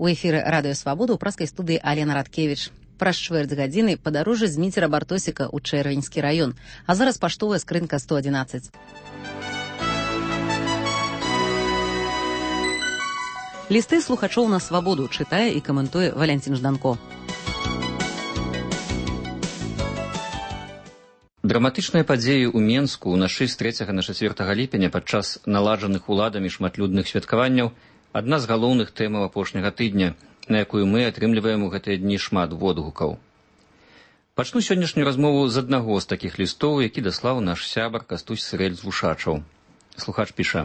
У эфіры радыё Свабода ў праскай студыі Алена Радкевіч. Праз чвэрць гадзіны падарожжа з Міцера Бартосіка ў Чэрвеньскі раён. А зараз паштовая скрынка 111. Лісты слухачоў на Свабоду чытае і каментуе Валянцін Жданко. Драматычныя падзеі ў Менску ў нашы з 3 на 4 ліпеня падчас наладжаных уладамі шматлюдных святкаванняў адна з галоўных тэмаў апошняга тыдня, на якую мы атрымліваем у гэтыя дні шмат водгукаў. Пачну сённяшнюю размову з аднаго з такіх лістоў, які даслаў наш сябар Кастусь Сырэль з Вушачаў. Слухач піша: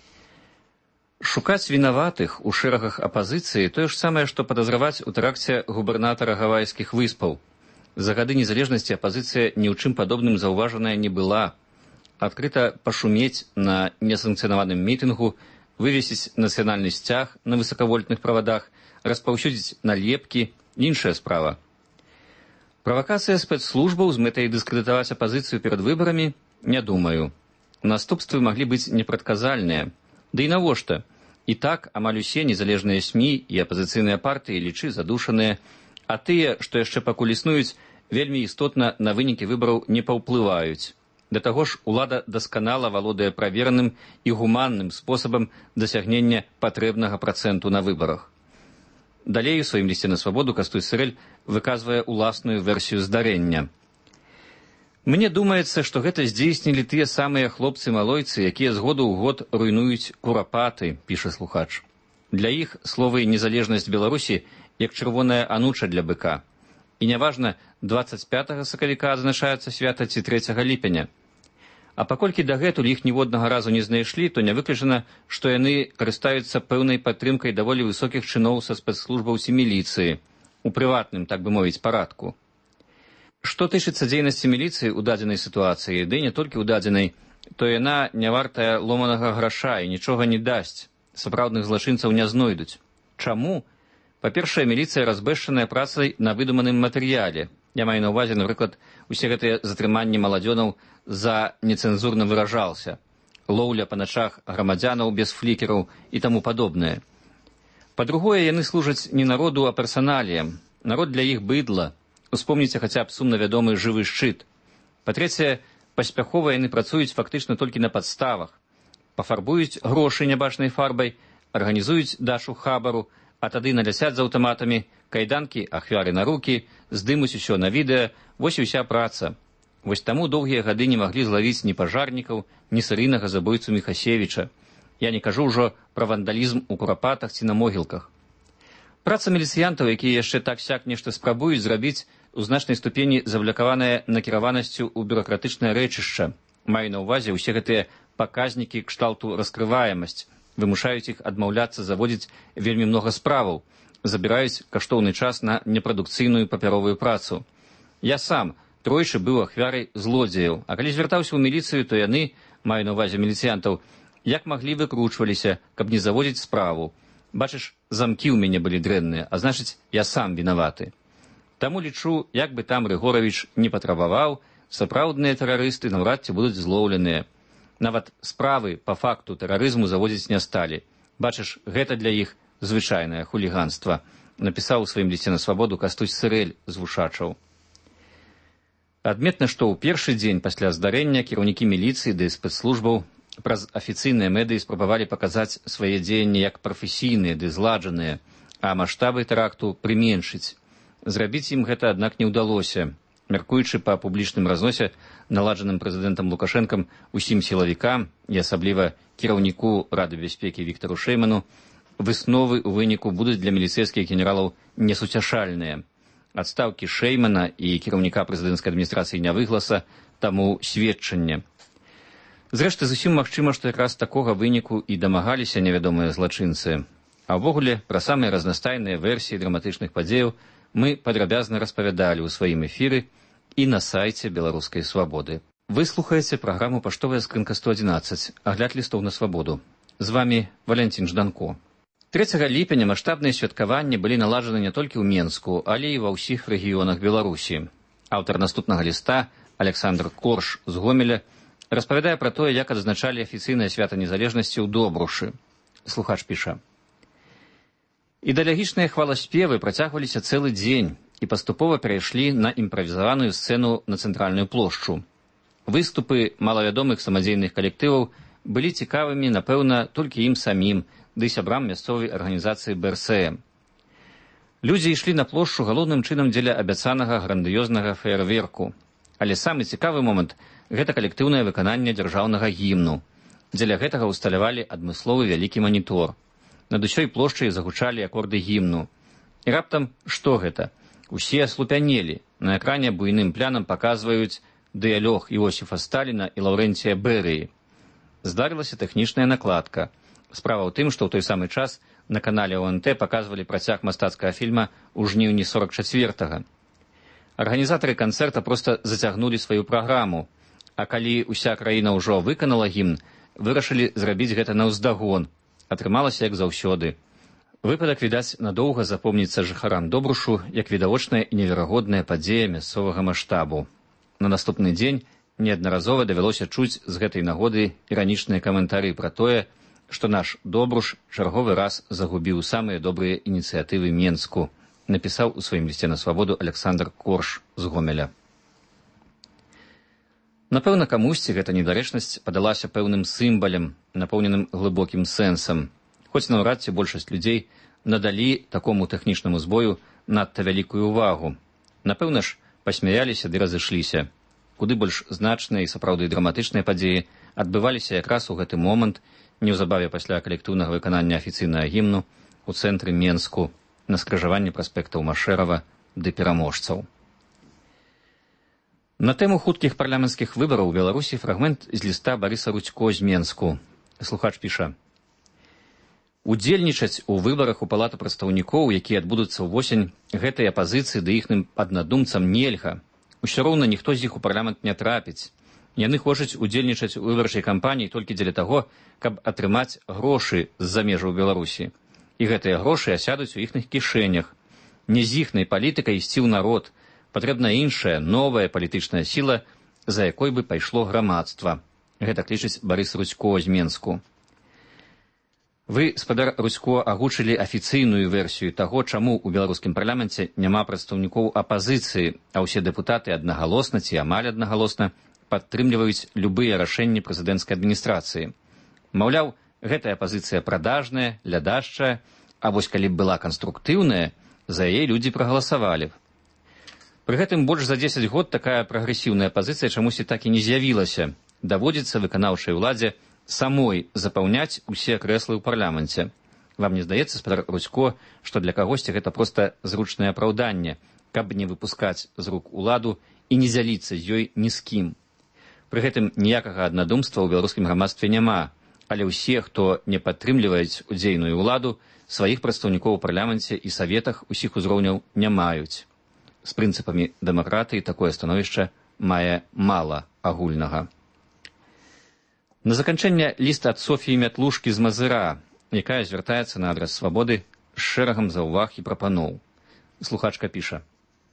«Шукаць вінаватых у шэрагах апазіцыі тое ж самае, што падазраваць у тэракце губернатара Гавайскіх выспаў. За гады незалежнасці апазіцыя ні ў чым падобным заўважаная не была. Адкрыта пашумець на несанкцыянаваным мітынгу, вывесіць нацыянальны сцяг на высакавольтных правадах, распаўсюдзіць налепкі – іншая справа. Правакацыя спецслужбаў з мэтай дыскрэдытаваць апазіцыю перад выбарамі – не думаю. Наступствы маглі быць непрадказальныя. Ды і навошта? І так амаль усе незалежныя СМІ і апазіцыйныя партыі лічы задушаныя, а тыя, што яшчэ пакуль існуюць, вельмі істотна на вынікі выбараў не паўплываюць. Да таго ж, улада дасканала валодае правераным і гуманным спосабам дасягнення патрэбнага працэнту на выбарах». Далей у сваім лісце на Свабоду Кастусь Сырэль выказвае уласную версію здарэння. «Мне думаецца, што гэта здзейснілі тыя самыя хлопцы-малойцы, якія з году ў год руйнуюць курапаты», піша слухач. «Для іх словы «незалежнасць Беларусі» як чырвоная ануча для быка. І няважна, 25 сакавіка адзначаецца свята ці 3 ліпеня. А паколькі дагэтуль іх ніводнага разу не знайшлі, то не выключана, што яны карыстаюцца пэўнай падтрымкай даволі высокіх чыноў са спецслужбаў ці міліцыі, у прыватным, так бы мовіць, парадку. Што тычыцца дзейнасці міліцыі ў дадзенай сітуацыі, ды не толькі ў дадзенай, то яна не вартая ломанага граша і нічога не дасць, сапраўдных злачынцаў не знойдуць. Чаму? Па-першае, міліцыя разбэшчаная працай на выдуманым матэрыяле. Я маю на ўвазе, напрыклад, усе гэтыя затрыманні маладзёнаў за нецэнзурна выражался, лоўля па начах грамадзянаў без флікераў і таму падобнае. Па-другое, яны служаць не народу, а персаналіям. Народ для іх быдла. Успомніце хаця б сумна вядомы «Жывы шчыт». Па-трэцяе, паспяхова яны працуюць фактычна толькі на падставах. Пафарбуюць грошы нябачнай фарбай, арганізуюць дачу хабару, а тады налясяць з аўтаматамі, кайданкі ахвяры на рукі, здымуць усё на відэа, вось і ўся праца. Вось таму доўгія гады не маглі злавіць ні пажарнікаў, ні серыйнага забойцу Міхасевіча. Я не кажу ўжо пра вандалізм у курапатах ці на могілках. Праца міліцыянтаў, якія яшчэ так-сяк нешта спрабуюць зрабіць, у значнай ступені завлякаваная накіраванасцю ў бюракратычнае рэчышча. Маю на ўвазе ўсе гэтыя паказнікі кшталту раскрываемасць, вымушаюць іх адмаўляцца заводзіць вельмі многа справаў, забіраюць каштоўны час на непрадукцыйную папяровую працу. Я сам тройчы быў ахвярай злодзеяў, а калі звяртаўся ў міліцыю, то яны, маю на ўвазе міліцыянтаў, як маглі выкручваліся, каб не заводзіць справу. Бачыш, замкі ў мяне былі дрэнныя, а значыць, я сам вінаваты. Таму лічу, як бы там Рыгоравіч не патрабаваў, сапраўдныя тэрарысты наўрад ці будуць злоўленыя. Нават справы па факту тэрарызму заводзіць не сталі. Бачыш, гэта для іх звычайнае хуліганства, напісаў у сваім лісце на Свабоду Кастусь Сырэль з Вушачаў. Адметна, што ў першы дзень пасля здарэння кіраўнікі міліцыі ды спецслужбаў праз афіцыйныя медыі спрабавалі паказаць свае дзеянні як прафесійныя ды зладжаныя, а маштабы тэракту прыменшыць. Зрабіць ім гэта, аднак, не ўдалося. Мяркуючы па публічным разносе, наладжаным прэзідэнтам Лукашэнкам усім сілавікам і асабліва кіраўніку Рады бяспекі Віктару Шэйману, высновы ў выніку будуць для міліцэйскіх генералаў несуцяшальныя. Адстаўкі Шэймана і кіраўніка прэзідэнцкай адміністрацыі Нявыгласа таму сведчанне. Зрэшты, зусім магчыма, што якраз такога выніку і дамагаліся невядомыя злачынцы. А ўвогуле, пра самыя разнастайныя версіі драматычных падзеяў мы падрабязна распавядалі ў сваім эфіры і на сайце Беларускай Свабоды. Вы слухаеце праграму «Паштовая скрынка 111», агляд лістоў на Свабоду. З вамі Валянцін Жданко. 3 ліпеня маштабныя святкаванні былі наладжаны не толькі ў Менску, але і ва ўсіх рэгіёнах Беларусі. Аўтар наступнага ліста, Александр Корш з Гомеля, распавядае пра тое, як адзначалі афіцыйнае свята незалежнасці ў Добрушы. Слухач піша: Ідэалагічныя хваласпевы працягваліся цэлы дзень і паступова перайшлі на імправізаваную сцэну на цэнтральную плошчу. Выступы малавядомых самадзейных калектываў былі цікавымі, напэўна, толькі ім самім, ды сябрам мясцовай арганізацыі БРСМ. Людзі ішлі на плошчу галоўным чынам дзеля абяцанага грандыёзнага феерверку. Але самы цікавы момант – гэта калектыўнае выкананне дзяржаўнага гімну. Дзеля гэтага ўсталявалі адмысловы вялікі манітор. Над усёй плошчай загучалі акорды гімну. І раптам што гэта? Усе аслупянелі. На экране буйным плянам паказваюць дыялог Іосіфа Сталіна і Лаўрэнція Берыі. Здарылася тэхнічная накладка. Справа ў тым, што ў той самы час на канале ОНТ паказвалі працяг мастацкага фільма ў жніўні 44-га. Арганізатары канцэрта проста зацягнулі сваю праграму, а калі ўся краіна ўжо выканала гімн, вырашылі зрабіць гэта наўздагон. Атрымалася як заўсёды. Выпадак, відаць, надоўга запомніцца жыхарам Добрушу як відавочная і неверагодная падзея мясцовага маштабу. На наступны дзень неаднаразова давялося чуць з гэтай нагоды іранічныя каментары пра тое, што наш Добруш чарговы раз загубіў самыя добрыя ініцыятывы Менску, напісаў у сваім лісце на свабоду Александр Корш з Гомеля. Напэўна, камусьці гэта недарэчнасць падалася пэўным сімвалем, напоўненым глыбокім сэнсам, хоць наўрад ці большасць людзей надалі такому тэхнічнаму збою надта вялікую ўвагу. Напэўна ж, пасмяяліся ды разышліся. Куды больш значныя і сапраўды драматычныя падзеі адбываліся якраз у гэты момант, неўзабаве пасля калектыўнага выканання афіцыйнага гімну ў цэнтры Менску на скрыжаванні праспектаў Машэрава ды пераможцаў. На тэму хуткіх парламенцкіх выбараў у Беларусі фрагмент з ліста Барыса Рудзько з Менску. Слухач піша: «Удзельнічаць у выбарах у палату прадстаўнікоў, якія адбудуцца ўвосень, гэтай апазіцыі ды іхным аднадумцам нельга. Усё роўна ніхто з іх у парламент не трапіць. Яны хочуць удзельнічаць у выбарчай кампаніі толькі дзеля таго, каб атрымаць грошы з-за межаў Беларусі. І гэтыя грошы асядуць у іхных кішэнях. Не з іхнай палітыкай ісці ў народ. Патрэбна іншая, новая палітычная сіла, за якой бы пайшло грамадства». Гэта лічыць Барыс Рудзько з Менску. Вы, спадар Рудзько, агучылі афіцыйную версію таго, чаму ў беларускім парламенце няма прадстаўнікоў апазіцыі, а ўсе дэпутаты аднагалосна ці амаль аднагалосна падтрымліваюць любыя рашэнні прэзідэнцкай адміністрацыі. Маўляў, гэтая апазіцыя прадажная, лядашчая, а вось калі б была канструктыўная, за яе людзі прагаласавалі б. Пры гэтым больш за 10 год такая прагрэсіўная пазіцыя чамусьці так і не з'явілася. Даводзіцца выканаўчай уладзе самой запаўняць усе крэслы ў парламенце. Вам не здаецца, спадар Рудзько, што для кагосьці гэта проста зручнае апраўданне, каб не выпускаць з рук уладу і не дзяліцца з ёй ні з кім. Пры гэтым ніякага аднадумства ў беларускім грамадстве няма, але ўсе, хто не падтрымліваюць удзейную ўладу, сваіх прадстаўнікоў у парламенце і саветах усіх узроўняў не маюць. З прынцыпамі дэмакратыі такое становішча мае мала агульнага. На заканчэнне ліст ад Софіі Мятлушкі з Мазыра, якая звяртаецца на адрас свабоды з шэрагам заўваг і прапаноў. Слухачка піша: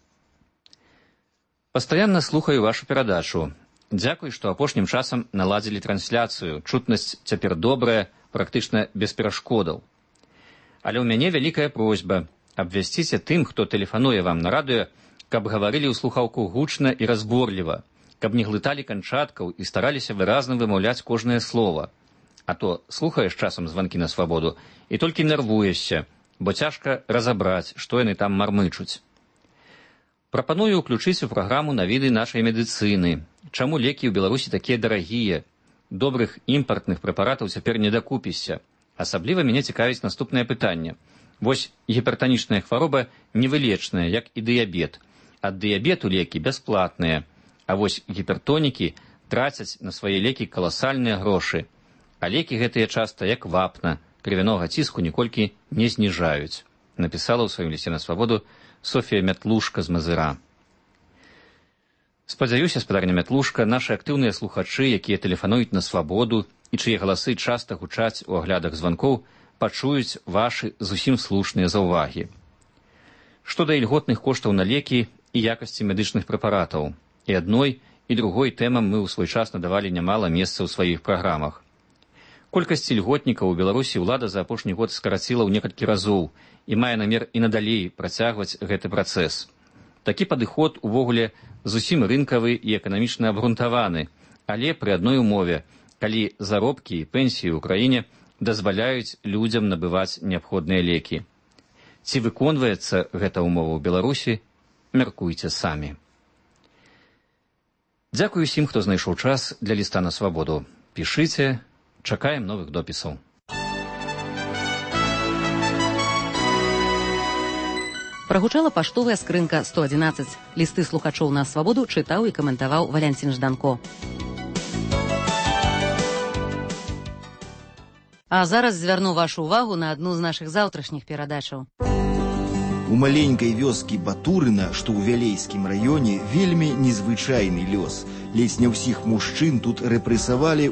«Пастаянна слухаю вашу перадачу. Дзякуй, што апошнім часам наладзілі трансляцыю. Чутнасць цяпер добрая, практычна без перашкодаў. Але ў мяне вялікая просьба. Абвясціце тым, хто тэлефануе вам на радыё, каб гаварылі ў слухаўку гучна і разборліва, каб не глыталі канчаткаў і стараліся выразна вымаўляць кожнае слова. А то слухаеш часам званкі на свабоду і толькі нервуешся, бо цяжка разабраць, што яны там мармычуць. Прапаную ўключыць у праграму навіды нашай медыцыны. Чаму лекі ў Беларусі такія дарагія? Добрых імпартных прэпаратаў цяпер не дакупішся. Асабліва мяне цікавіць наступнае пытанне. Вось гіпертанічная хвароба невылечная, як і дыябет. Ад дыябету лекі бясплатныя, а вось гіпертонікі трацяць на свае лекі каласальныя грошы. А лекі гэтыя часта, як вапна, крывянога ціску ніколькі не зніжаюць. Напісала ў сваім лісце на свабоду Софія Мятлушка з Мазыра. Спадзяюся, спадарня Мятлушка, нашы актыўныя слухачы, якія тэлефануюць на свабоду і чые галасы часта гучаць у аглядах званкоў, пачуюць вашы зусім слушныя заўвагі. Што да ільготных коштаў на лекі і якасці медычных прэпаратаў. І адной, і другой тэмам мы ў свой час надавалі нямала месца ў сваіх праграмах. Колькасць льготнікаў у Беларусі ўлада за апошні год скараціла ў некалькі разоў і мае намер і надалей працягваць гэты працэс. Такі падыход увогуле зусім рынкавы і эканамічна абгрунтаваны, але пры адной умове, калі заробкі і пенсіі ў краіне дазваляюць людзям набываць неабходныя лекі. Ці выконваецца гэта ўмова ў Беларусі, мяркуйце самі. Дзякую усім, хто знайшоў час для ліста на свабоду. Пішыце, чакаем новых допісаў. Прагучала паштовая скрынка 111. Лісты слухачоў на свабоду чытаў і каментаваў Валянцін Жданко. А зараз звярну вашу увагу на адну з нашых заўтрашніх перадачаў. У маленькай вёскі Батурына, што ў Вялейскім раёне, вельмі незвычайны лёс. Ледзь не ўсіх мужчын тут рэпрэсавалі